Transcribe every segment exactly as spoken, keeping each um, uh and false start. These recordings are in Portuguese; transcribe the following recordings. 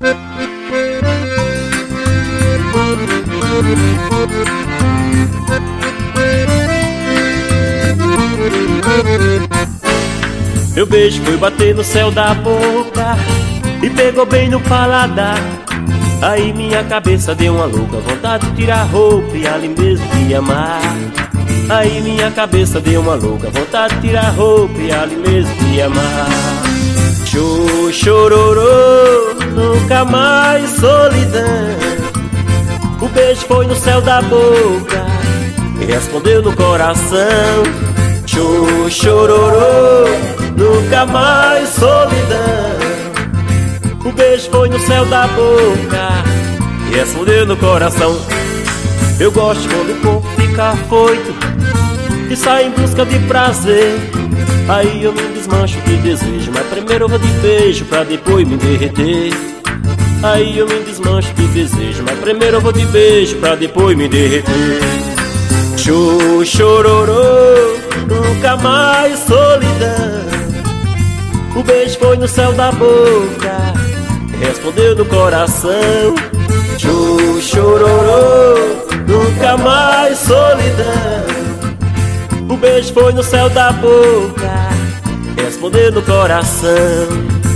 Meu beijo foi bater no céu da boca e pegou bem no paladar. Aí minha cabeça deu uma louca vontade de tirar a roupa e ali mesmo me amar. Aí minha cabeça deu uma louca vontade de tirar a roupa e ali mesmo me amar. Chô, chororô, nunca mais solidão. O beijo foi no céu da boca e respondeu no coração. Chô, chororô, nunca mais solidão. O beijo foi no céu da boca e respondeu no coração. Eu gosto quando o corpo fica afoito e sai em busca de prazer. Aí eu me desmancho de desejo, mas primeiro eu vou de beijo pra depois me derreter. Aí eu me desmancho de desejo, mas primeiro eu vou de beijo pra depois me derreter. Chô, chororô, nunca mais solidão. O beijo foi no céu da boca e respondeu no coração. Chô, chororô, nunca mais solidão. O beijo foi no céu da boca e respondeu no coração.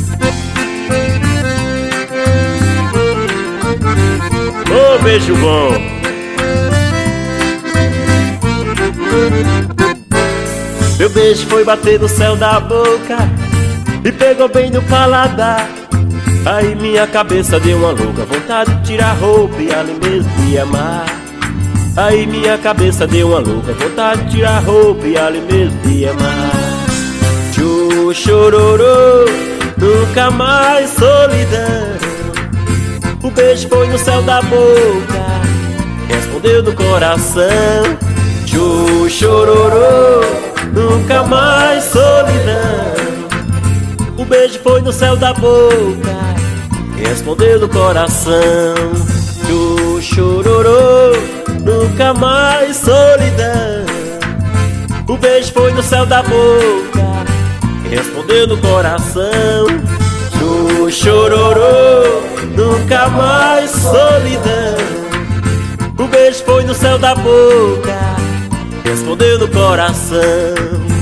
Ô, oh, beijo bom. Meu beijo foi bater no céu da boca e pegou bem no paladar. Aí minha cabeça deu uma louca vontade de tirar a roupa e ali mesmo me amar. Aí minha cabeça deu uma louca vontade de tirar a roupa e ali mesmo me amar. Chô, chororô, nunca mais solidão. O beijo foi no céu da boca, respondeu no coração. Chô, chororô, nunca mais solidão. O beijo foi no céu da boca, respondeu no coração. Chô, chororô, nunca mais solidão. O beijo foi no céu da boca, respondeu no coração. Chô, chororô, nunca mais solidão. O beijo foi no céu da boca, respondeu no coração.